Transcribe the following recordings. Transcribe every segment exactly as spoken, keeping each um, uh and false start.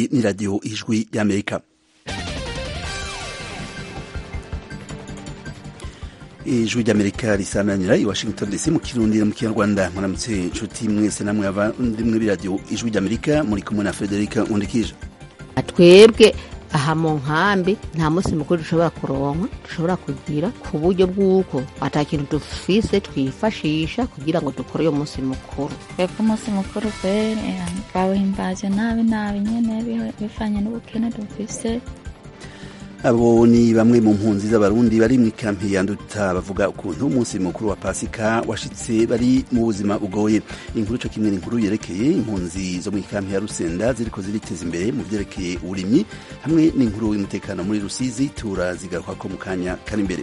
ni radio Ijwi y'Amerika. Ijwi ry'Amerika risamanira i Washington D C mu Kirundi no mu Kinyarwanda. Mwaramutse nshuti mwese namwe abandi muri radio Ijwi ry'Amerika, muri kumwe na Frederica Undikije. Atwebwe aha mu nkambi nta munsi mukuru dushobora kuronka, dushobora kugira ku buryo bw'uko ata kintu dufise twifashisha kugira ngo dukore uyo munsi mukuru. Twebwe umunsi mukuru kweri bawuhimbaje nabi nabi nyene bifanye n'ubukene dufise. Abo ni bamwe mu mpunzi z'abarundi bari mu kampi ya Nduta bavuga ukuntu umunsi mukuru wa Pasika washitse bari mu buzima bugoye. Inkuru cyo kimwe n'inkuru yerekeye impunzi zo mu kampi ya Rusenda ziriko ziriteza imbere mu vyerekeye uburimyi hamwe n'inkuru y'umutekano muri Rusizi turazigaruka ko mu kanya kari imbere.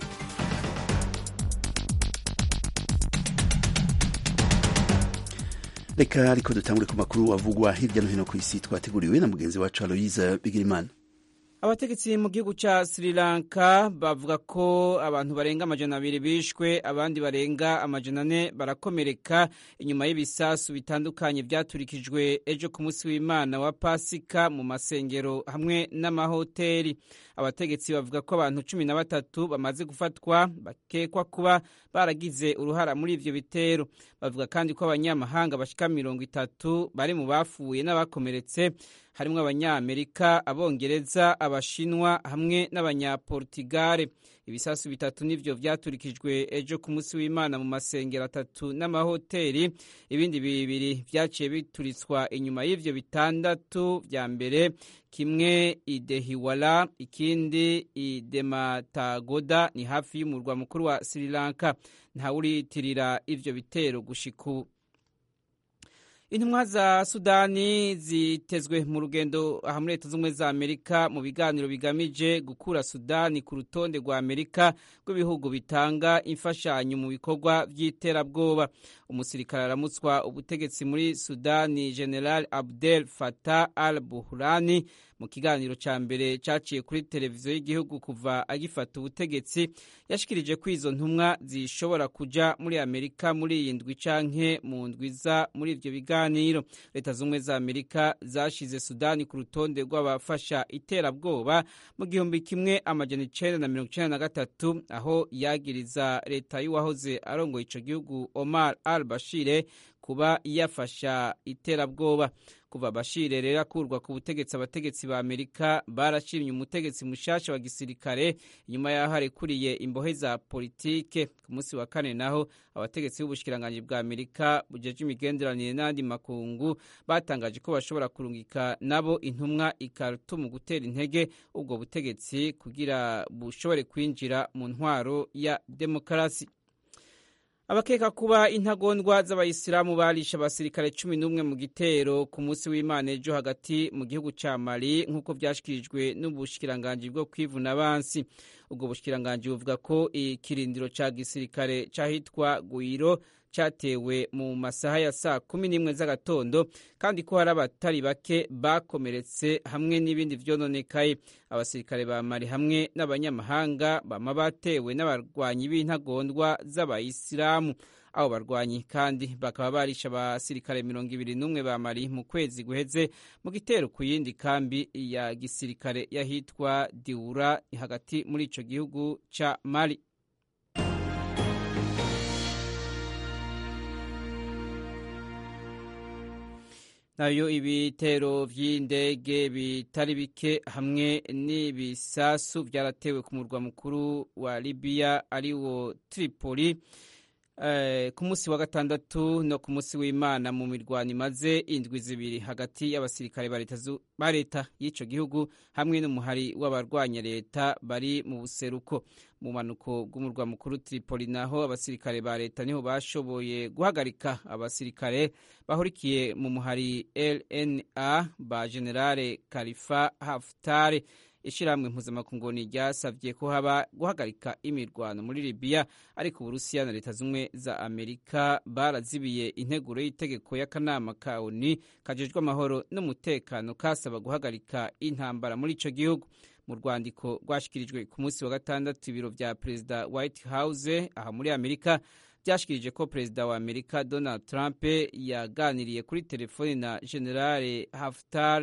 Reka ariko dutangure ku makuru avugwa hirya no hino ku isi twateguriwe na mugenzi wacu Aloise Bigirimana. Abategetsi mu gihugu ca Sri Lanka bavuga ko abantu barenga amajana abiri bishwe, abandi barenga amajana ane barakomereka inyuma y'ibisasu bitandukanye vyaturikijwe ejo ku munsi w'Imana wa Pasika mu masengero hamwe n'amahoteli. Abategetsi bavuga ko abantu cumi na batatu bamaze gufatwa bakekwa kuba baragize uruhara muri ivyo bitero. Bavuga kandi ko abanyamahanga bashika mirongo itatu bari mu bafuye n'abakomeretse, harimwo abanyamerika, abongereza, abashinwa hamwe n'abanyaportugale. Ibisasu bitatu nivyo vyaturikijwe ejo ku munsi w'Imana mu masengero atatu n'amahoteli, ibindi bibiri vyaciye bituritswa inyuma y'ivyo bitandatu vya mbere, kimwe i Dehiwala, ikindi i Dematagoda, ni hafi y'umurwa mukuru wa Sri Lanka. Ntawuritirira ivyo bitero gushika ubu. Intumwa za Sudani zitezwe mu rugendo aha muri Leta z'Ubumwe za Amerika mu biganiro bigamije gukura Sudani ku rutonde rwa Amerika rw'ibihugu bitanga imfashanyo mu bikorwa vy'iterabwoba. Umusirikare aramutswa ubutegetsi muri Sudani General Abdel Fattah al-Burhan mu kiganiro ca mbere caciye kuri televiziyo y'igihugu kuva agifata ubutegetsi, yashikirije ko izo ntumwa zishobora kuja muri Amerika muri iyi ndwi canke mu ndwiza muri ivyo biganiro. Leta z'Ubumwe za Amerika zashize Sudani ku rutonde rw'abafasha iterabwoba mu gihumbi kimwe amajana icenda na mirongo icenda na gatatu, aho yagiriza leta y'uwahoze arongoye ico gihugu Omar al-Bashir kuba yafasha iterabwoba. Kuva Bashir rero akurwa ku butegetsi, abategetsi ba Amerika barashimye umutegetsi mushasha wa gisirikare inyuma yaho arekuriye imbohe za politike. Ku munsi wa kane naho abategetsi b'ubushikiranganji bwa Amerika bujeje imigenderanire n'andi makungu batangaje ko bashobora kurungika nabo intumwa i Khartoum mu gutera intege ubwo butegetsi kugira bushobore kwinjira mu ntwaro ya demokarasi. Abakeka kuba intagondwa z'abayisilamu barisha abasirikare cumi n'umwe mu gitero ku munsi w'Imana ejo hagati mu gihugu ca Mali nk'uko vyashikirijwe n'ubushikiranganji bwo kwivuna abansi. Ubwo bushikiranganji buvuga ko ikirindiro ca gisirikare cahitwa Guiro cyatewe mu masaha ya saa kumi n'imwe z'agatondo, kandi ko hari abatari bake bakomeretse hamwe n'ibindi vyononekaye. Abasirikare ba Mali hamwe n'abanyamahanga bama batewe n'abarwanyi b'intagondwa z'abayisilamu. Abo barwanyi kandi bakaba barisha abasirikare mirongo ibiri n'umwe ba Mali mu kwezi guheze mu gitero ku yindi kambi ya gisirikare yahitwa Diura hagati muri ico gihugu ca Mali. Nayo ibitero vy'indege bitari bike hamwe n'ibisasu vyaratewe ku murwa mukuru wa Libya ariwo Tripoli eh, ku munsi wa gatandatu no ku munsi w'Imana mu mirwano imaze indwi zibiri hagati y'abasirikare ba leta y'ico gihugu hamwe n'umuhari w'abarwanya leta bari mu buseruko. Mu manuko bw'umurwa mukuru Tripoli naho abasirikare ba leta niho bashoboye guhagarika abasirikare bahurikiye mu muhari L N A ba Generale Khalifa Haftar. Ishirahamwe mpuzamakungu ryasavye ko haba guhagarika imirwano muri Libya, ariko Uburusiya na Leta z'Ubumwe za Amerika barazibiye integuro y'itegeko y'akanama ka O N U kajejwe amahoro n'umutekano kasaba guhagarika intambara muri ico gihugu. Mu rwandiko rwashikirijwe ku munsi wa gatandatu ibiro vya Perezida White House aha muri Amerika byashikirije ko Perezida wa Amerika Donald Trump yaganiriye kuri telefone na Generale Haftar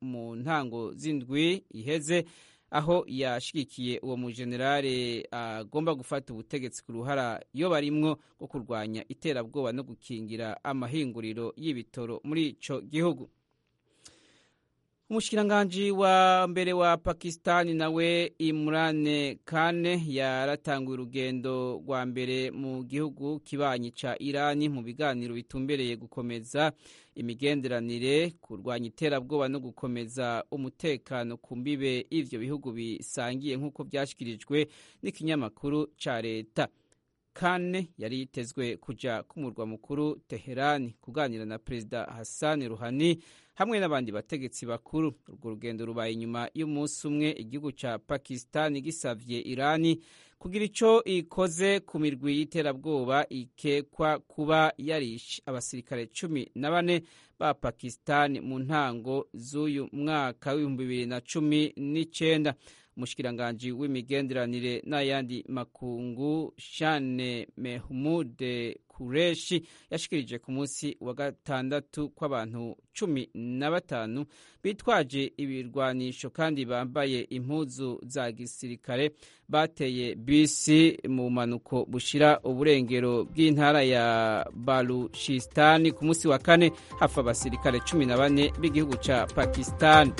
mu ntango z'indwi iheze aho yashigikiye uwo mujenerale agomba gufata ubutegetsi ku ruhara yo barimwo rwo kurwanya iterabwoba no gukingira amahinguriro y'ibitoro muri ico gihugu. Umushikiranganji wa mbere wa Pakistani nawe Imran Khan yaratanguye urugendo rwa mbere mu gihugu kibanyi ca Irani mu biganiro bitumbereye gukomeza imigenderanire, kurwanya iterabwoba no gukomeza umutekano ku mbibe ivyo bihugu bisangiye nk'uko vyashikirijwe n'ikinyamakuru ca leta. Khan yari yitezwe kuja ku murwa mukuru Teherani kuganira na Perezida Hassan Rouhani hamwe n'abandi bategetsi bakuru. Urwo rugendo rubaye inyuma y'umunsi umwe igihugu ca Pakistani gisavye Irani kugira ico ikoze ku mirwi y'iterabwoba ikekwa kuba yarishe abasirikare cumi na bane ba Pakistani mu ntango z'uyu mwaka w'ibihumbi bibiri na cumi n'icenda. Umushikiranganji w'imigenderanire n'ayandi makungu Shane Mehmood Qureshi yashikirije ku munsi wa gatandatu kw'abantu cumi na batanu bitwaje ibirwanisho kandi bambaye impuzu za gisirikare bateye bisi mu manuko bushira uburengero bw'intara ya Baluchistan ku munsi wa kane hafa abasirikare cumi na bane b'igihugu ca Pakistan.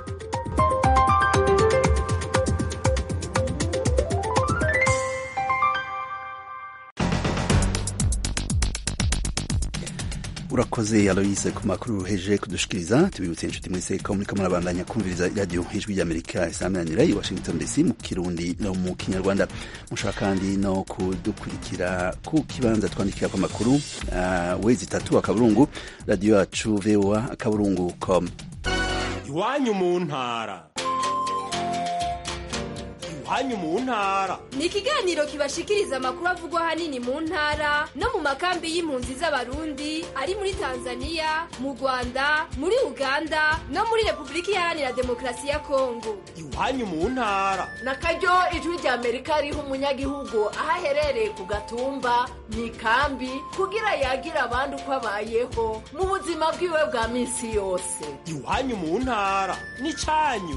Urakoze Aloise ku makuru ruheje kudushikiriza. Tubibutse inshuti mwese ko muriko murabandanya kumviriza radio Ijwi ry'Amerika isamanira i Washington D C mu Kirundi no mu Kinyarwanda. Mushaka kandi no kudukurikira ku kibanza twandikira kwa makuru uh, wezi tatu akaburungu radio yacu V O A akaburungu com. Iwanyu mu ntara. Iwanyu mu ntara ni ikiganiro kibashikiriza amakuru avugwa hanini mu ntara no mu makambi y'impunzi z'abarundi ari muri Tanzania, mu Rwanda, muri Uganda no muri Republika Iharanira Demokarasi ya Kongo. Iwanyu mu ntara na karyo Ijwi ry'Amerika riha umunyagihugu aho aherereye ku gatumba mu ikambi kugira yagira abandi uko abayeho mu buzima bwiwe bwa minsi yose. Iwanyu mu ntara ni canyu.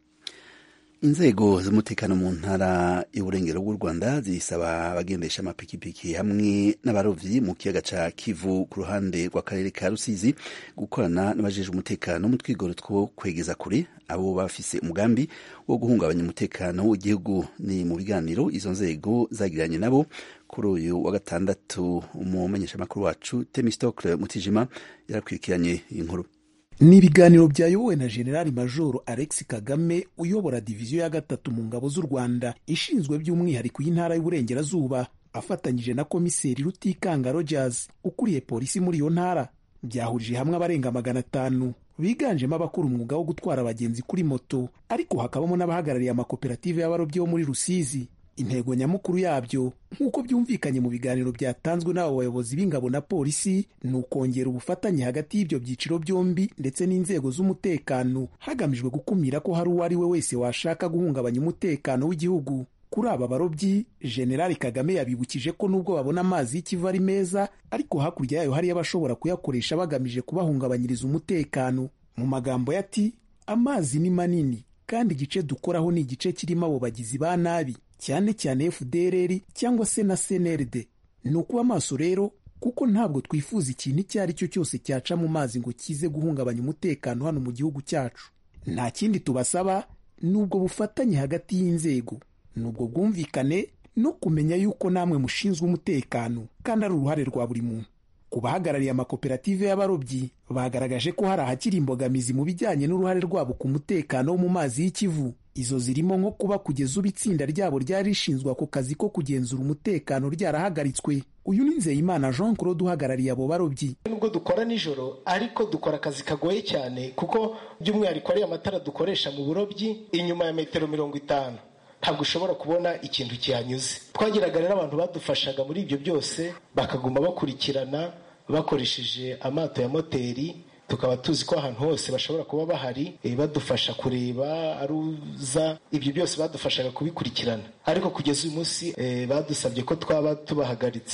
Inzego z'umutekano mu ntara y'uburengero bw'u Rwanda zisaba abagendesha amapikipiki hamwe n'abarovyi mu kiyaga ca Kivu ku ruhande rw'akarere ka Rusizi gukorana n'abajejwe umutekano mu twigoro two kwegeza kure abo bafise umugambi wo guhungabanya umutekano w'igihugu. Ni mu biganiro izo nzego zagiranye nabo kuri uyu wa gatandatu. Umumenyeshamakuru wacu Temistocle Mutijima yarakwirikiranye inkuru. Ni ibiganiro byayobowe na General Major Alex Kagame uyobora diviziyo ya gatatu mu ngabo z'u Rwanda ishinzwe by'umwihariko y'intara y'uburengerazuba afatanyije na komiseri Rutikanga Rogers ukuriye polisi muri iyo ntara. Byahurije hamwe abarenga magana atanu biganjemo abakora umwuga wo gutwara abagenzi kuri moto, ariko hakabamo n'abahagarariye amakoperative y'abarobyi bo muri Rusizi. Intego nyamukuru yabyo nk'uko byumvikanye mu biganiro byatanzwe n'abo bayobozi b'ingabo na polisi ni ukongera ubufatanye hagati y'ibyo byiciro byombi ndetse n'inzego z'umutekano hagamijwe gukumira ko hari uwo ari we wese washaka guhungabanya umutekano w'igihugu. Kuri aba barobyi, General Kagame yabibukije ko nubwo babona amazi y'ikivu ari meza, ariko hakurya yayo hari abashobora kuyakoresha bagamije kubahungabanyiriza umutekano. Mu magambo yati, amazi ni manini kandi igice dukoraho ni igice kirimo abo bagizi ba nabi, cyane cyane F D L R cyangwa se na C N L D. Ni ukuba amaso rero, kuko ntabwo twifuza ikintu icyo ari cyo cyose cyaca mu mazi ngo kize guhungabanya umutekano hano mu gihugu cyacu. Nta kindi tubasaba nubwo bufatanye hagati y'inzego, nubwo bwumvikane no kumenya yuko namwe mushinzwe umutekano kandi ari uruhare rwa buri muntu. Ku bahagarariye amakoperative y'abarobyi bagaragaje ko hari ahakiri imbogamizi mu bijyanye n'uruhare rwabo ku mutekano wo mu mazi y'ikivu. Izo zirimo nko kuba kugeza ubu itsinda ryabo ryari rishinzwe ako kazi ko kugenzura umutekano ryarahagaritswe. Uyu ni Nzeyimana Jean Claude uhagarariye abo barobyi. Nubwo dukora nijoro ariko dukora akazi kagoye cyane kuko by'umwihariko ari amatara dukoresha mu burobyi inyuma ya metero mirongo itanu ntabwo ushobora kubona ikintu cyanyuze. Twagiraga rero abantu badufashaga muri ibyo byose bakaguma bakurikirana bakoresheje amato ya moteri, tukaba tuzi ko ahantu hose bashobora kuba bahari e, badufasha kureba aruza ibyo byose badufashaga kubikurikirana. Ariko kugeza uyu munsi e, badusabye ko twaba tubahagaritse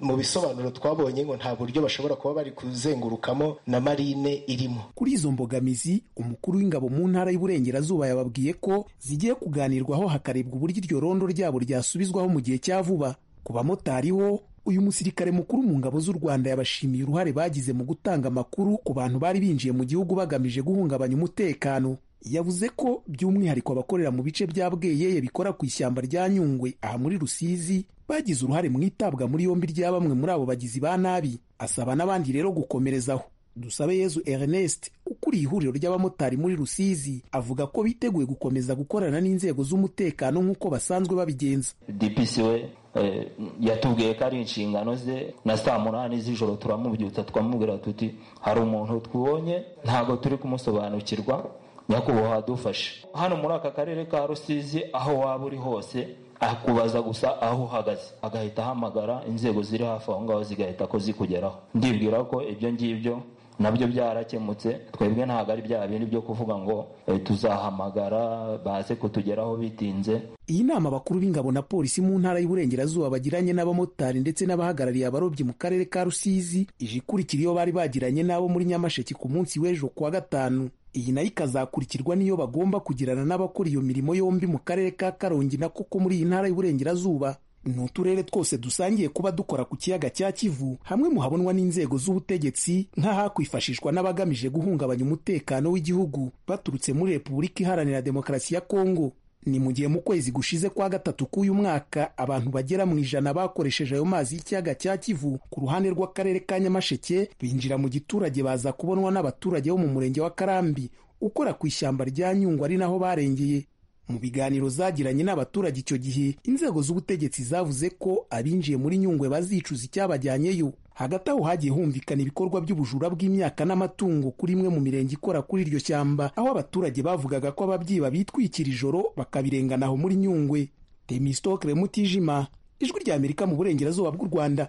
mu bisobanuro twabonye ngo nta buryo bashobora kuba bari kuzengurukamo na marine irimo. Kuri izo mbogamizi umukuru w'ingabo mu ntara y'Iburengerazuba yababwiye ko zigiye kuganirwaho hakarebwa uburyo iryo rondo ryabo ryasubizwaho mu gihe cya vuba. Ku bamotari ho uyu musirikare mukuru mu ngabo z'u Rwanda yabashimiye uruhare bagize mu gutanga amakuru ku bantu bari binjiye mu gihugu bagamije guhungabanya umutekano. Yavuze ko by'umwihariko abakorera mu bice bya Bweyeye bikora ku ishyamba rya Nyungwe aha muri Rusizi bagize uruhare mu itabwa muri yombi rya bamwe muri abo bagizi ba nabi. Asaba n'abandi rero gukomerezaho. Dusabeyezu Ernest ukuriye ihuriro ry'abamotari muri Rusizi avuga ko biteguye gukomeza gukorana n'inzego z'umutekano nk'uko basanzwe babigenza. D P C we eh, yatubwiye ko ari inshingano ze na saa munani z'ijoro turamubyutsa twamubwira tuti hari umuntu twubonye ntago turi kumusobanukirwa nyakubahwa dufashe. Hano muri aka karere ka Rusizi aho waba uri hose akubaza gusa aho uhagaze agahita ahamagara inzego ziri hafi aho ngaho zigahita ko zikugeraho. Ndibwira ko ibyo ngibyo nabyo byarakemutse. Twebwe ntabwo ari bya bindi byo kuvuga ngo e, tuzahamagara baze kutugeraho bitinze. Iyi nama abakuru b'ingabo na polisi mu ntara y'Iburengerazuba bagiranye n'abamotari ndetse n'abahagarariye abarobyi mu karere ka Rusizi ije ikurikira iyo bari bagiranye n'abo muri Nyamasheke ku munsi w'ejo kuwa gatanu. Iyi nayo ikazakurikirwa n'iyo bagomba kugirana n'abakora iyo mirimo yombi mu karere ka Karongi na koko muri iyi ntara y'Iburengerazuba. Ni uturere twose dusangiye kuba dukora ku kiyaga cya Kivu, hamwe mu habonwa n'inzego z'ubutegetsi nk'ahakwifashishwa n'abagamije guhungabanya umutekano w'igihugu baturutse muri Repubulika Iharanira Demokarasi ya Kongo. Ni mu gihe mu kwezi gushize kwa gatatu k'uyu mwaka abantu bagera mu ijana bakoresheje ayo mazi y'ikiyaga cya Kivu ku ruhande rw'akarere ka Nyamasheke binjira mu giturage baza kubonwa n'abaturage bo mu murenge wa Karambi ukora ku ishyamba rya Nyungwe ari naho barengeye. Mu biganiro zagiranye n'abaturage icyo gihe inzego z'ubutegetsi zavuze ko abinjiye muri Nyungwe bazicuza icyabajyanyeyo. Hagati aho hagiye humvikana ibikorwa by'ubujura bw'imyaka n'amatungo kuri imwe mu mirenge ikora kuri iryo shyamba, aho abaturage bavugaga ko ababyiba bitwikira ijoro bakabirengana aho muri Nyungwe. Temistokle Mutijima, Ijwi rya Amerika mu Burengerazuba bw'u Rwanda.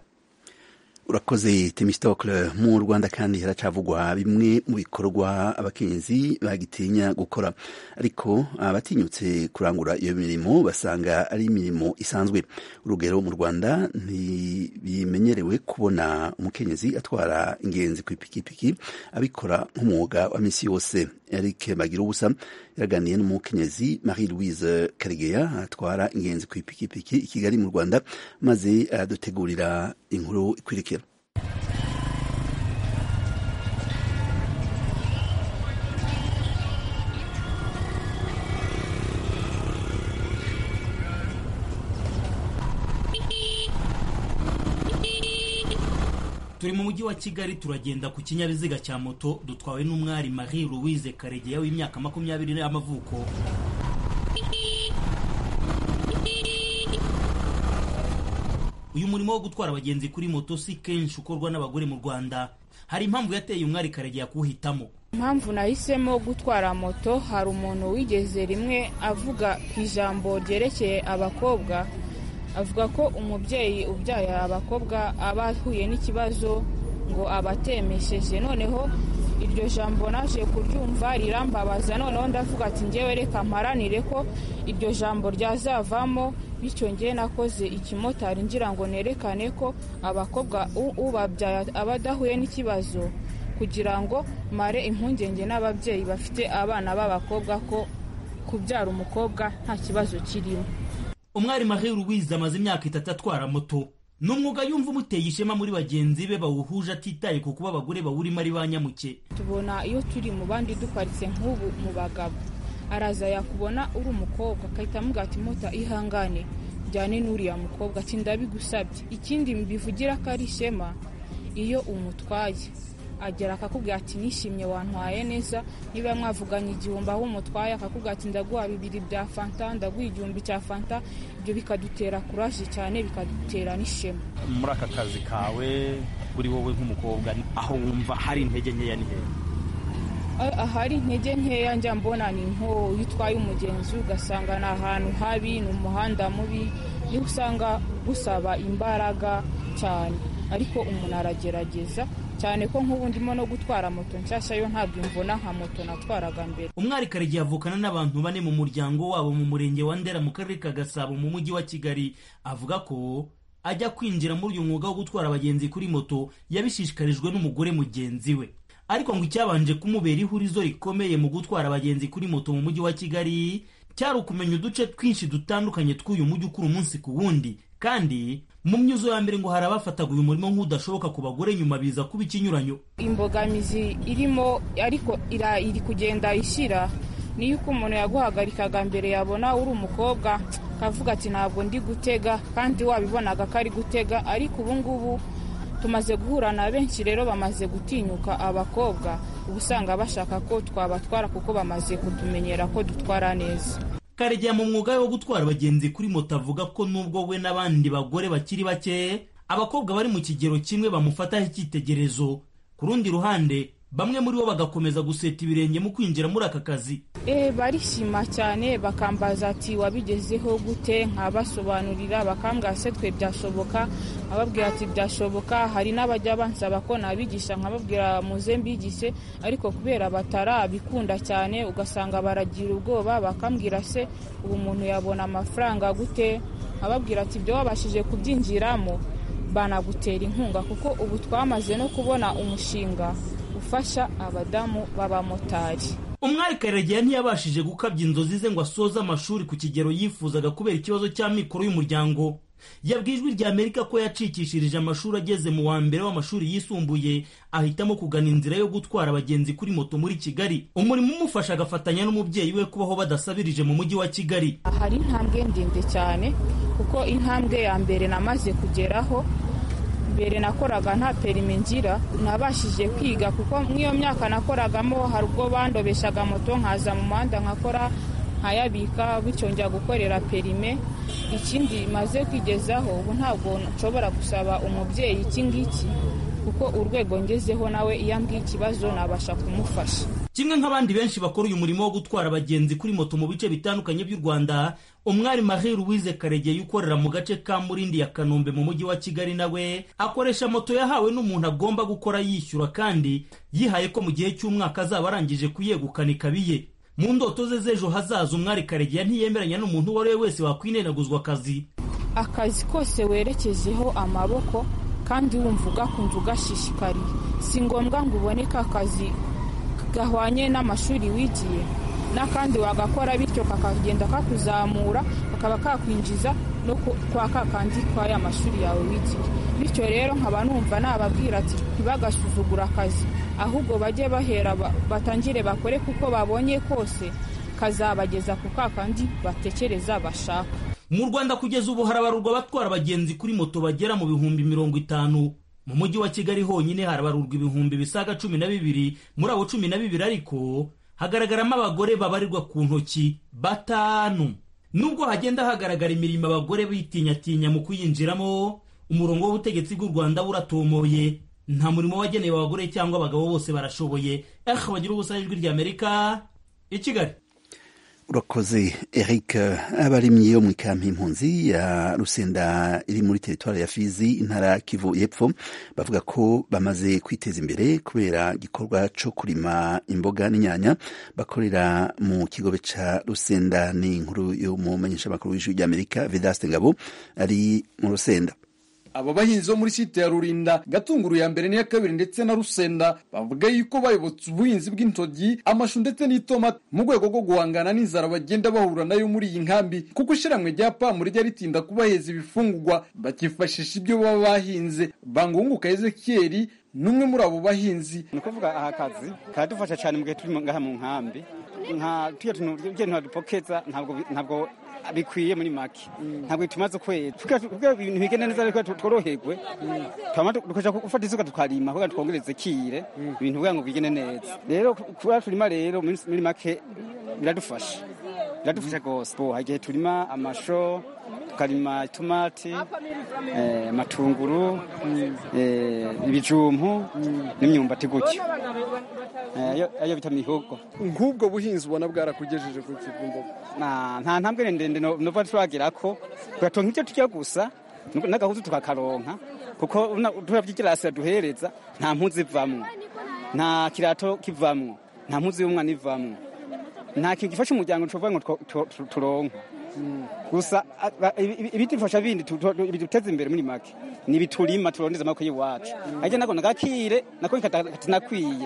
Urakoze Temistokle. Mu Rwanda kandi haracavugwa bimwe mu bikorwa abakenyezi bagitinya gukora, ariko abatinyutse kurangura iyo mirimo basanga ari imirimo isanzwe. Urugero, mu Rwanda ntibimenyerewe kubona umukenyezi atwara ingenzi ku ipikipiki abikora nk'umwuga wa misi yose. Eric Bagirubusa yaraganiye n'umukenyezi Marie Louise Karegeya atwara ingenzi ku ipikipiki i Kigali mu Rwanda, maze aradutegurira inkuru ikurikira. Turi mu mujyi wa Kigali turagenda ku kinyabiziga cya moto dutwawe n'umwari Marie Louise Karegeya w'imyaka makumyabiri y'amavuko. Uyu murimo wo gutwara abagenzi kuri moto si kenshi ukorwa n'abagore mu Rwanda. Hari impamvu yateye umwari Karegeya kuhitamo. Impamvu nahisemo gutwara moto, hari umuntu wigeze rimwe avuga ku ijambo ryerekeye abakobwa, avuga ko umubyeyi ubyaye abakobwa aba ahuye n'ikibazo ngo abatemesheje. Noneho iryo jambo naje kuryumva rirambabaza, noneho ndavuga ati ngewe reka mparanire ko iryo jambo ryazavamo, bityo ngewe nakoze ikimotari ngira ngo nerekane ko abakobwa ubabyaye aba adahuye n'ikibazo, kugira ngo mare impungenge n'ababyeyi bafite abana b'abakobwa ko kubyara umukobwa nta kibazo kirimo. Umwari Marie Louise amaze imyaka itatu atwara moto. N'umwuga yumva umuteye ishema muri bagenzi be bawuhuje atitaye ku kuba abagore bawurimo ari ba nyamuke. Tubona iyo turi mu bandi duparitse nk'ubu mu bagabo, araza yakubona uri umukobwa akahita amuga ati mota ihangane jyane n'uriya mukobwa ati ndabigusabye. Ikindi mbivugira ko ari ishema, iyo umutwaye agera akakubwira ati nishimye wantwaye neza, niba mwavuganye igihumbi aho umutwaye akakubwira ati ndaguha bibiri bya fanta, ndaguha igihumbi cya fanta, ibyo bikadutera kuraje cyane, bikadutera n'ishema. Muri aka kazi kawe kuri wowe nk'umukobwa aho wumva hari intege nkeya ni hehe? Ahari intege nkeya njya mbona ni nko witwaye umugenzi ugasanga ni ahantu habi, ni umuhanda mubi, niho usanga gusaba imbaraga cyane, ariko umuntu aragerageza cyane ko nk'ubu ndimo no gutwara moto nshyashya yo ntabwo imvuna nka moto natwaraga mbere. Umwari Karegeya avukana n'abantu bane mu muryango wabo mu murenge wa Ndera mu karere ka Gasabo mu mujyi wa Kigali. Avuga ko ajya kwinjira muri uyu mwuga wo gutwara abagenzi kuri moto yabishishikarijwe n'umugore mugenzi we, ariko ngo icyabanje kumubera ihurizo rikomeye mu gutwara abagenzi kuri moto mu mujyi wa Kigali cyari ukumenya uduce twinshi dutandukanye tw'uyu mujyi ukura umunsi ku wundi, kandi mu myuzo ya mbere ngo hari abafataga uyu murimo nk'udashoboka ku bagore, nyuma biza kuba ikinyuranyo. Imbogamizi irimo ariko ira iri kugenda ishira niyo uko umuntu yaguhagarikaga mbere yabona uri umukobwa kavuga ati ntabwo ndi gutega, kandi wabibonaga ko ari gutega, ariko ubu ngubu tumaze guhura na benshi rero bamaze gutinyuka abakobwa, ubu usanga bashaka ko twabatwara kuko bamaze kutumenyera ko dutwara neza. Karegeya mu mwuga wo gutwara abagenzi kuri moto avuga ko nubwo we n'abandi bagore bakiri bake, abakobwa bari mu kigero kimwe bamufataho icyitegererezo. Ku rundi ruhande bamwe muri bo bagakomeza guseta ibirenge mu kwinjira muri aka kazi. Eh barishima cyane, bakambaza ati wabigezeho gute, nkabasobanurira, bakambwira se twe byashoboka, ababwira ati byashoboka. Hari n'abajya bansaba ko nabigisha, nkababwira muze mbigishe, ariko kubera batarabikunda cyane ugasanga baragira ubwoba, bakambwira se ubu umuntu yabona amafaranga gute, ababwira ati byo wabashije kubyinjiramo banagutera inkunga, kuko ubu twamaze no kubona umushinga ufasha abadamu b'abamotari. Umwari Karegeya ntiyabashije gukabya inzozi ze ngo asoze amashuri ku kigero yifuzaga kubera ikibazo cy'amikoro y'umuryango. Yabwiye Ijwi rya Amerika ko yacikishirije amashuri ageze mu wa mbere w'amashuri yisumbuye, ahitamo kugana inzira yo gutwara abagenzi kuri moto muri Kigali. Umurimo umufasha agafatanya n'umubyeyi we kubaho badasabirije mu mujyi wa Kigali. Hari intambwe ndende cyane, kuko intambwe ya mbere namaze kugeraho. Mbere nakoraga nta perime ngira, nabashije kwiga kuko nk'iyo myaka nakoragamo hari ubwo bandobeshaga moto nkaza mu muhanda nkakora nkayabika, bityo njya gukorera perime. Ikindi maze kwigezaho ubu ntabwo nshobora gusaba umubyeyi iki ngiki, kuko urwego ngezeho nawe iyo ambwiye ikibazo nabasha kumufasha. Kimwe nk'abandi benshi bakora uyu murimo wo gutwara abagenzi kuri moto mu bice bitandukanye by'u Rwanda, umwari Marie Louise Karegeya ukorera mu gace ka Murindi ya Kanombe mu mujyi wa Kigali nawe akoresha moto yahawe n'umuntu agomba gukora yishyura, kandi yihaye ko mu gihe cy'umwaka azaba arangije kuyegukana ikabiye. Mu ndoto ze z'ejo hazaza umwari Karegeya ntiyemeranya n'umuntu uwo ari we wese wakwinenaguzwa akazi. Akazi kose werekejeho amaboko kandi wumva ugakunze ugashishikariye, si ngombwa ngo uboneke akazi gahwanye n'amashuri wigiye, n'akandi wagakora bityo kakagenda kakuzamura, kakaba kakwinjiza no kwa kakandi kwa ya mashuri yawe wigiye. Bityo rero nkaba numva nababwira ati ntibagasuzugura akazi, ahubwo bajye bahera batangire bakore, kuko babonye kose kazabageza ku kakandi batekereza bashaka. Mu Rwanda kugeza ubu harabarurwa abatwara abagenzi kuri moto bagera mu bihumbi mirongo itanu. Mu mujyi wa Kigali honyine harabarurwa ibihumbi bisaga cumi na bibiri. Muri abo cumi na bibiri ariko hagaragaramo abagore babarirwa ku ntoki batanu. Nubwo hagenda hagaragara imirimo abagore bitinyatinya mu kuyinjiramo, umurongo w'ubutegetsi bw'u Rwanda buratomoye. Nta murimo wagenewe abagore cyangwa abagabo, bose barashoboye. Eh bagira ubusa Ijwi rya Amerika i Kigali. Urakoze Eric. Abarimyi yo mu kampi impunzi ya Rusenda iri muri teritwari ya Fizi, intara Kivu y'Epfo, bavuga ko bamaze kwiteza imbere kubera gikorwa cyo kurima imboga n'inyanya bakorera mu kigobe ca Rusenda. Ni inkuru yo mu menyesha makuru w'Ijwi rya Amerika Vedaste Ngabo ari mu Rusenda. Abo bahinzi bo muri site ya Rurinda, Gatunguru ya mbere n'iya kabiri ndetse na Rusenda bavuga yuko bayobotse ubuhinzi bw'intogi, amashu ndetse n'itomati mu rwego rwo guhangana n'inzara bagenda bahura nayo muri iyi nkambi, kuko ishiramwe rya PAM rijya ritinda kubaheza ibifungurwa bakifashisha ibyo baba bahinze. Bangunguka Ezekiel numwe muri abo bahinzi. Ni kuvuga aha kazi kadufasha cyane mu gihe turi ngaha mu nkambi, nka tuye tuntu dupokeza ntabwo ntabwo bikwiye muri make, ntabwo tumaze kwera kuko ibintu bigenda neza, ariko tworoherwe twama dukoresha gufata isuka tukarima kugira twongereze kire ibintu kugira ngo bigende neza. Rero kuba turima rero muri make biradufasha biradufasha gose. Bo hagiye turima amasho, tukarima tomati, eh matunguru, eh ibijumpu n'imyumbati gutyo, eh ayo bita mihogo. Nk'ubwo buhinzi ubona bwarakugejeje ku kigumbo? Na nta ntambwe ndende no va twagira ko twatonka icyo tujya gusa n'agahuzu tukakaronka, kuko turabyigirasa duhereza nta mpuzi ivamwe, nta kirato kivamwe, nta mpuzi y'umwana ivamwe, nta kintu gifasha umuryango tuvuga ngo turonka. gusa ibiti bifasha bindi biduteza imbere muri make ni biturima turondeza amaboko y'iwacu ariko nako nagakire nako katinakwiye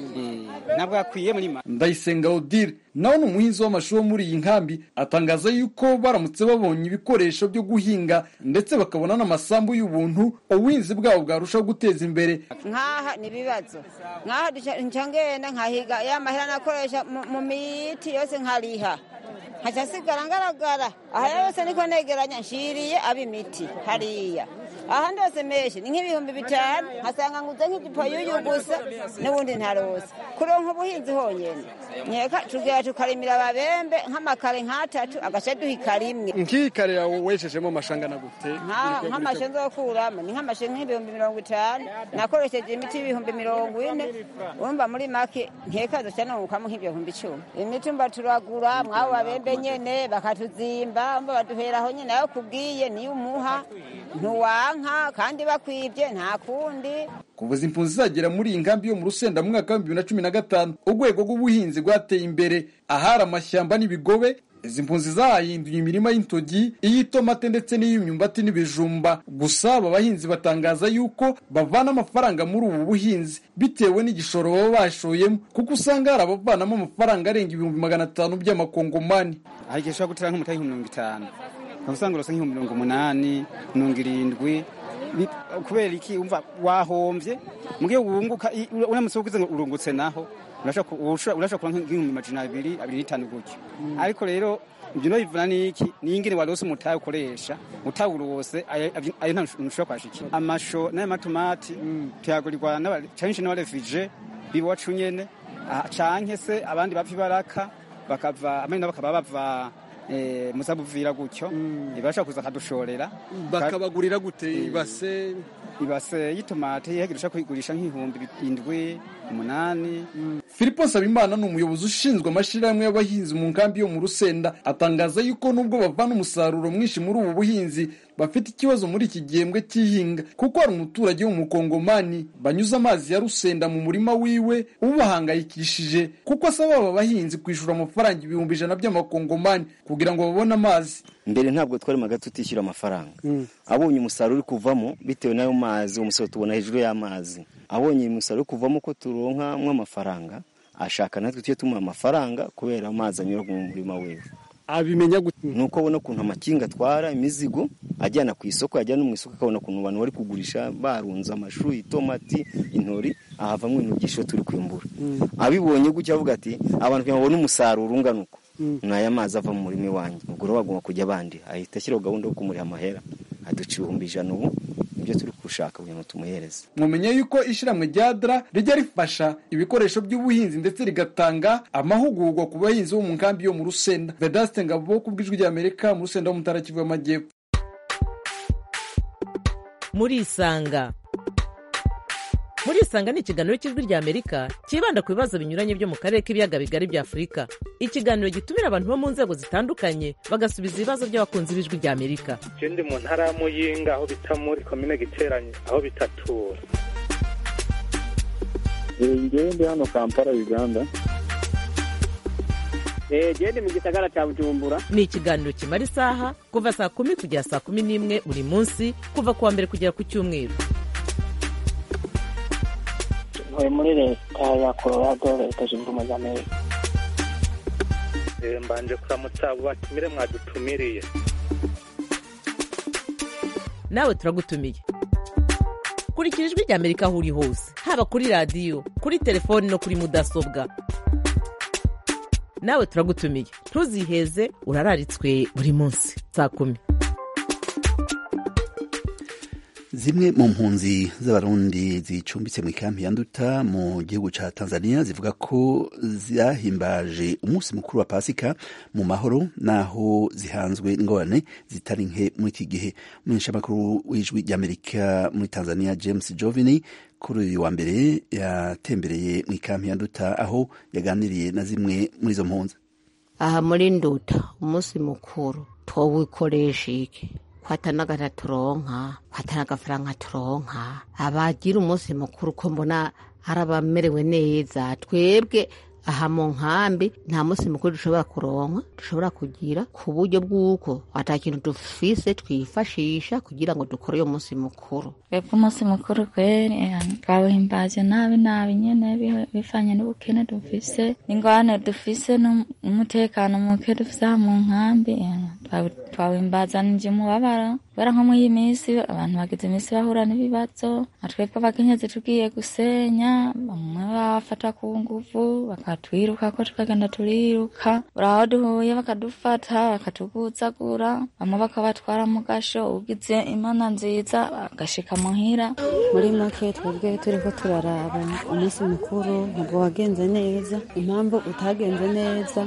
nabwo akwiye muri make. Ndayisenga Odile nawe ni umuhinzi w'amashu wo muri iyi nkambi atangaza yuko baramutse babonye ibikoresho byo guhinga ndetse bakabona n'amasambu y'ubuntu ubuhinzi bwabo bwarushaho guteza imbere. Nkaha ni bibazo nkaha ncangenda nkahiga ya mahera nakoresha mu miti yose nkariha hacha sigara ngaragara aha yose niko negeranya nshiriye abimiti hariya aha ndose meshi ni nk'ibihumbi bitanu hasanga nguze nk'igipo y'uyu gusa n'ubundi ntarose kuronka ubuhinzi honyene nyeka tugira tukarimira ababembe nk'amakare nk'atatu agace duhika rimwe. Nk'ikare yawe weshejemo amashangana gute? Nk'amashe nzokuramo ni nk'amashe nk'ibihumbi mirongo itanu nakoresheje imiti y'ibihumbi mirongo ine urumva muri make nkeka duca nungukamo nk'ibihumbi icumi. Imiti mba turagura mwabo babembe nyene bakatuzimba mba baduheraho nyene nayo kubwiye niyo umuha ntuwanka kandi bakwibye nta kundi. Kuvuza impunzi zagera muri iyi nkambi yo mu Rusenda mu mwaka wa bibiri na cumi na gatanu urwego rw'ubuhinzi rwateye imbere ahari amashyamba n'ibigobe. Izi mpunzi zahinduye imirima y'intogi iy'itomate ndetse n'iy'imyumbati n'ibijumba. Gusa aba bahinzi batangaza yuko bavana amafaranga muri ubu buhinzi bitewe n'igishoro baba bashoyemo kuko usanga hari abavanamo amafaranga arenga ibihumbi magana atanu by'amakongomani. Hari igihe ushobora gutera nk'umutayi mirongo itanu usanga urose nk'ibihumbi mirongo umunani mirongo irindwi kubera iki umva wahombye mugihe wunguka uramutse ugize ngo urungutse naho urashobora kuba nk'ibihumbi majana abiri abiri n'itanu gutyo. Ariko rero ibyo bivuna n'iki ni ingene warose umutayi ukoresha utawurose ayo nta ntushobora kwashikira. Amasho n'aya matomati tuyagurirwa n'abacanshi n'abarefije biwacu nyene canke se abandi bapfa ibaraka bakava amene bakaba bava eh musabuvira gutyo ibasha kuza kadushorera bakabagurira gute ibase ibase y'itomate yegeresha kuyigurisha nk'ihumbi indwi umunani. Filipo Sabimana ni umuyobozi ushinzwe amashirahamwe y'abahinzi mu nkambi yo mu Rusenda atangaza yuko nubwo bavana umusaruro mwinshi muri ubu buhinzi bafite ikibazo muri iki gihembwe cy'ihinga kuko hari umuturage wo mu Kongomani banyuza amazi ya Rusenda mu murima wiwe ubahangayikishije kuko asaba aba bahinzi kwishura amafaranga ibihumbi ijana by'amakongomani kugira ngo babone amazi. Mbere ntabwo twari maga tutishyura amafaranga mm. abonye umusaruro uri kuvamo bitewe nayo mazi umusaruro tubona hejuru y'amazi abonye umusaruro kuvamo ko turonka mwe amafaranga ashaka natwe tuye tumuha amafaranga kubera amazi anyura mu murima wewe. Abimenya gute? Nuko abona kuntu amakinga atwara imizigo ajyana ku isoko ajyana mu isoko akabona kuntu abantu bari kugurisha barunza amashu itomati intori ahavamwe intugisho turi kwimbura mm. abibonye gutya avuga ati abantu babona umusaruro ungana uko mm. naya mazi ava mu murima wanjye ubwo bagomba kujya abandi ahita ashyiraho gahunda yo kumuriha amahera aduca ibihumbi ijana ubu ibyo turi gushaka kugira ngo tumuhereze. Mumenye yuko ishiramwe rya Dra rijya rifasha ibikoresho by'ubuhinzi ndetse rigatanga amahugurwa ku bahinzi bo mu nkambi yo mu Rusenda. Vedaste Ngabo ku bw'ijwi ry'Amerika mu Rusenda mu Mutara Kivu y'Amajyepfo. Muri Isanga Muri Isanga ni ikiganiro cy'ijwi ry'Amerika kibanda ku bibazo binyuranye byo mu karere k'ibiyaga bigari bya Afurika. Ikiganiro gitumira abantu bo mu nzego zitandukanye bagasubiza ibibazo by'abakunzi b'ijwi ry'Amerika. Ndi mu ntara ya Muyinga aho bita muri komine Giteranye aho bitatura. Ngewe ndi hano Kampala Uganda. Eh gende mu gisagara cya Bujumbura. Ni ikiganiro kimara isaha kuva saa kumi kugera saa kumi n'imwe buri munsi kuva kuwa mbere kugera ku cyumweru. Muri leta ya Colorado leta zunze ubumwe za Amerika. Mbanje kuramutsa abo batumire mwadutumiriye. Nawe turagutumiye. Kurikira ijwi ry'Amerika aho uri hose haba kuri radio kuri telefoni no kuri mudasobwa. Nawe turagutumiye ntuziheze urararitswe buri munsi saa kumi. Zimwe mu mpunzi z'abarundi zicumbitse mu kampi ya Nduta mu gihugu ca Tanzania zivuga ko zahimbaje umunsi mukuru wa Pasika mu mahoro naho zihanzwe ingorane zitari nke muri iki gihe. Umunyeshamakuru w'ijwi ry'Amerika muri Tanzania James Jovini kuri uyu wa mbere yatembereye mu kampi ya Nduta aho yaganiriye na zimwe muri izo mpunzi. Aha muri Nduta umunsi mukuru twawukoresha iki? Kwatanaga turonka kwatanaga faranga turonka abagira umunsi mukuru ko mbona arabamerewe neza twebwe aha mu nkambi nta munsi mukuru dushobora kuronka dushobora kugira ku buryo bw'uko ata kintu dufise twifashisha kugira ngo dukore uyo munsi mukuru. Twebwe umunsi mukuru kweri twawuhimbaje nabi nabi nyene bifanye n'ubukene dufise n'ingwane dufise n'umutekano muke dufise aha mu nkambi twawuhimbaza nje mubabara kubera nko muri iyi minsi abantu bagize iminsi bahura n'ibibazo atwebwe abakenyezi tugiye gusenya bamwe bafata ku nguvu bakatwiruka ko tukagenda turiruka uraho duhuye bakadufata bakatuguzagura bamwe bakabatwara mu gasho ugize imana nziza bagashika muhira. Muri make twebwe turiko turaraba umunsi mukuru ntabwo wagenze neza. Impamvu utagenze neza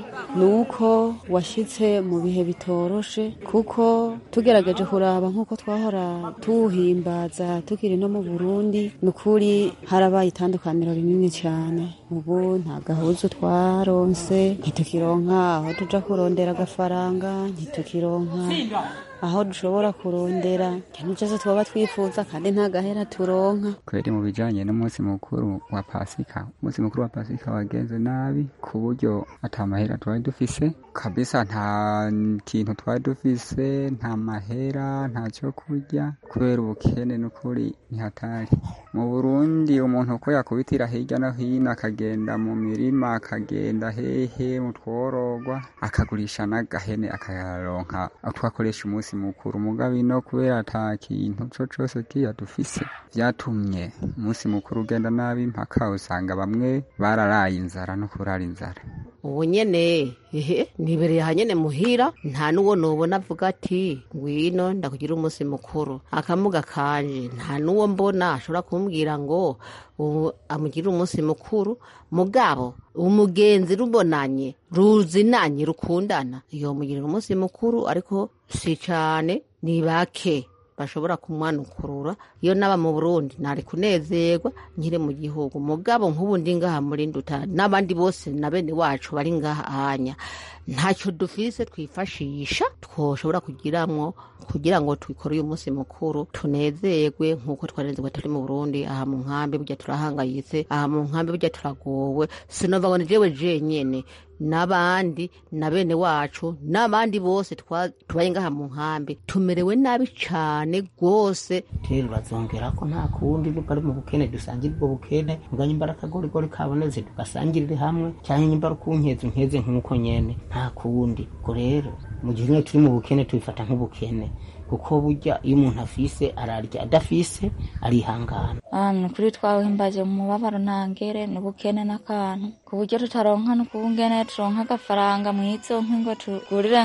nuko washitse mu bihe bitoroshe, kuko tugerageje kuraba nkuko twahora tuwuhimbaza tukiri no mu Burundi nukuri harabaye itandukaniro rinini cyane. Ubu nta gahuzu twaronse, ntitukironka aho tuja kurondera agafaranga, ntitukironka aho dushobora kurondera ikintu cyose twaba twifuza kandi nta gahera turonka. Kweri mu bijanye n'umunsi mukuru wa Pasika, umunsi mukuru wa Pasika wagenze nabi ku buryo ata mahera twari dufise kabisa, nta kintu twari dufise, nta mahera, nta cyo kurya kubera ubukene n'ukuri ntihatari. Mu Burundi umuntu uko yakubitira hirya no hino akagenda mu mirima akagenda hehe mu tworogwa akagurisha n'agahene akayaronka twakoresha umunsi mukuru. Mugabe no kubera ata kintu co cose kiya dufise vyatumye umunsi mukuru ugenda nabi, mpaka usanga bamwe bararaye inzara no kurara inzara. Ubu nyene ehe nibereye hanyene muhira, nta nuwo nobona avuga ati ngwino ndakugira umunsi mukuru. Akamuga kanje nta nuwo mbona ashobora kumbwira ngo amugira umunsi mukuru. Mugabo umugenzi rubonanye ruzinanye rukundana iyo mugirira umunsi mukuru, ariko si cane, ni bake bashobora kumwanukurura. Iyo naba mu Burundi nari kunezerwa nkire mu gihugu. Mugabo nk'ubu ndi ngaha muri Nduta n'abandi bose na bene wacu bari ngaha hanya, ntacyo dufise twifashisha twoshobora kugiramwo kugira ngo twikore uyu munsi mukuru tunezerwe nk'uko twarenzwe turi mu Burundi. Aha mu nkambi burya turahangayitse, aha mu nkambi burya turagowe. Sinova ngo jewe jenyene, n'abandi na bene wacu n'abandi bose tubaye ngaha mu nkambi tumerewe nabi cane gose. Rero bazongera ko nta kundi bari mu bukene dusangire ubwo bukene, muganye imbaraga gori gori kaboneze tugasangirire hamwe, cyane imbaraga kunkeze nkeze nk'uko nyene nta kundi. Ko rero mu gihe turi mu bukene tubifata nk'ubukene, kuko burya iyo umuntu afise ararya, adafise arihangana. Ano kuri twawuhimbaje mu mubabaro ntangere n'ubukene n'akantu ku buryo tutaronka no kubungene turonka agafaranga mwizo nk'ingo tugurire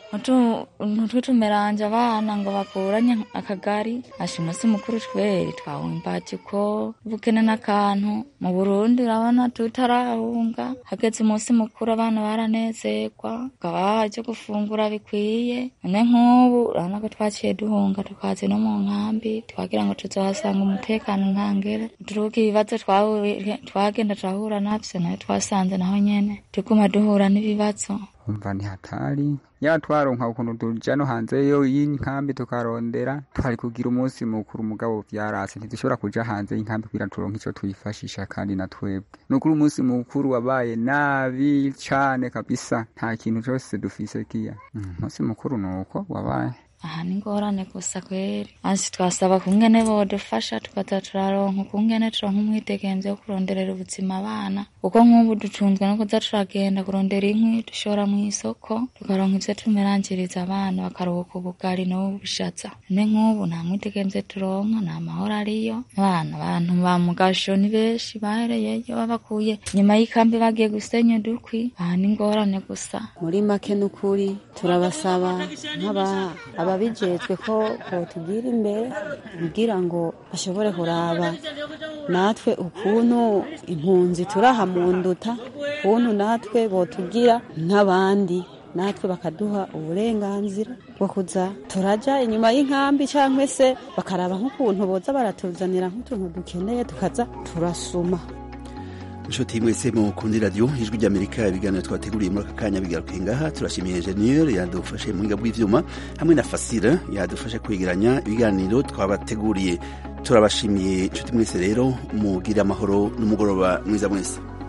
nk'utumeranje abana ngo bakuranye akagari. Ashi umunsi mukuru tweri twawuhimbaje ko ubukene n'akantu. Mu Burundi urabona tutarahunga, hageze umunsi mukuru abana baranezerwa gabaje gufungura bikwiye. None nk'ubu urabona ko twaciye duhunga tukaze no mu nkambi twagira ngo tuzohasanga umutekano ntangere. Turuka ibibazo twagenda turahura navyo nayo twasanze naho nyene tuguma duhura n'ibibazo. Umva ni hatari ya twaronka ukuntu tuja no hanze yo y'inkambi tukarondera twari kugira umunsi mukuru, mugabo vyarase ntidushobora kuja hanze y'inkambi kugira turonke ico tuyifashisha kandi na twebwe. Nukuri umunsi mukuru wabaye nabi cane kabisa, nta kintu cyose dufise kiya. Umunsi mukuru nuko wabaye aha ni ngorane gusa kweri. Ansi twasaba kungene bodufasha tukaza turaronka kungene turonka umwidegemvyo wo kuronderera ubuzima abana, kuko nk'ubu dutunzwe no kuza turagenda kurondera inkwi dushora mu isoko tukaronka ivyo tumerangiriza abana bakaruhuka ubugari n'ubushaza. None nk'ubu nta mwidegemvyo turonka, nta mahoro ariyo. Abana abantu ba mugasho ni benshi bahereyeyo babakuye nyuma y'ikambi bagiye gusenya dukwi. Aha ni ngorane gusa. Muri make n'ukuri turabasaba nk'aba ababijejwe ko tugira imbere kugira ngo bashobore kuraba natwe ukuntu impunzi turaha mu Nduta, ukuntu natwe botugira nk'abandi, natwe bakaduha uburenganzira bwo kuza turaja inyuma y'inkambi, cyangwa se bakaraba nk'ukuntu boza baratuzanira nk'utuntu dukeneye tukaza turasuma. Inshuti mwese mukundi radio Ijwi ry'Amerika, ibiganiro twateguriye muri aka kanya bigarukiye ngaha. Turashimiye engineer yadufashe mu ngabwi bw'ivyuma hamwe na Fasira yadufashe kwegeranya ibiganiro twabateguriye. Turabashimiye inshuti mwese, rero mugira amahoro n'umugoroba mwiza mwese.